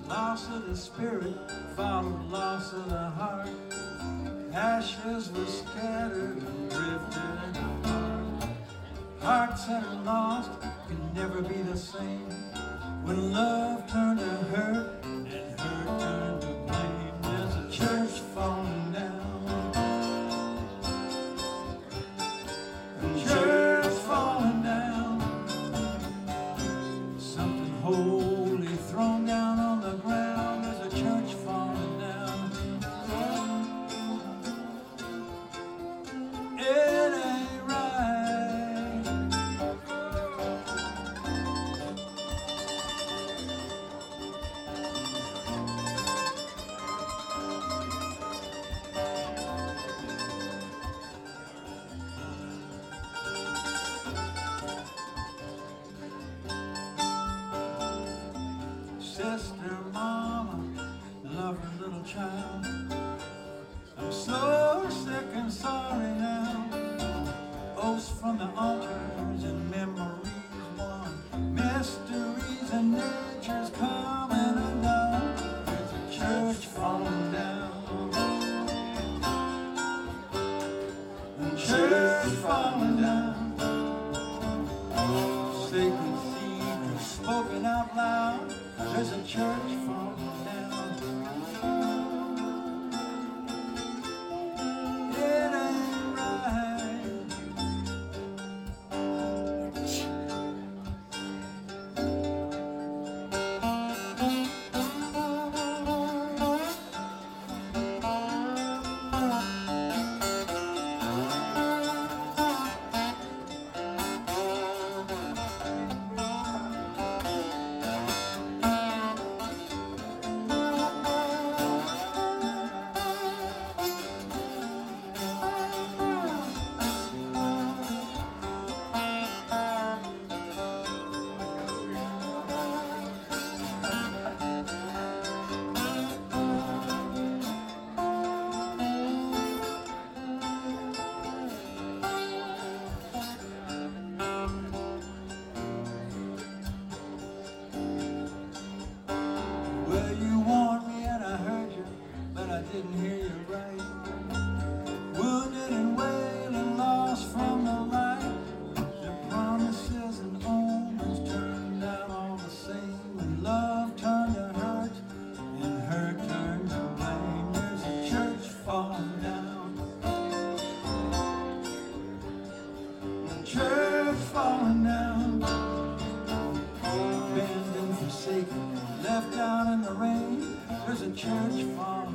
Loss of the spirit followed loss of the heart. Ashes were scattered and drifted apart. Hearts that are lost can never be the same. When love turned to hurt and hurt turned to blame, there's a church falling down. A church falling down. Something holy thrown down on the ground. There's a church falling down. It ain't right. Sister, mama, love her little child. I'm so sick and sorry now. Oaths from the altars and memories won. Mysteries and nature's coming undone. There's a church falling down. A church falling down. Sacred seed was spoken out loud. There's a church falling down. It ain't right. Well, you warned me and I heard you, but I didn't hear you right. Wounded and wailing, lost from the light. The promises and omens turned out all the same. When love turned to hurt and hurt turned to blame, there's a church falling down. A church falling down. Abandoned, forsaken, left out in the rain. There's a church falling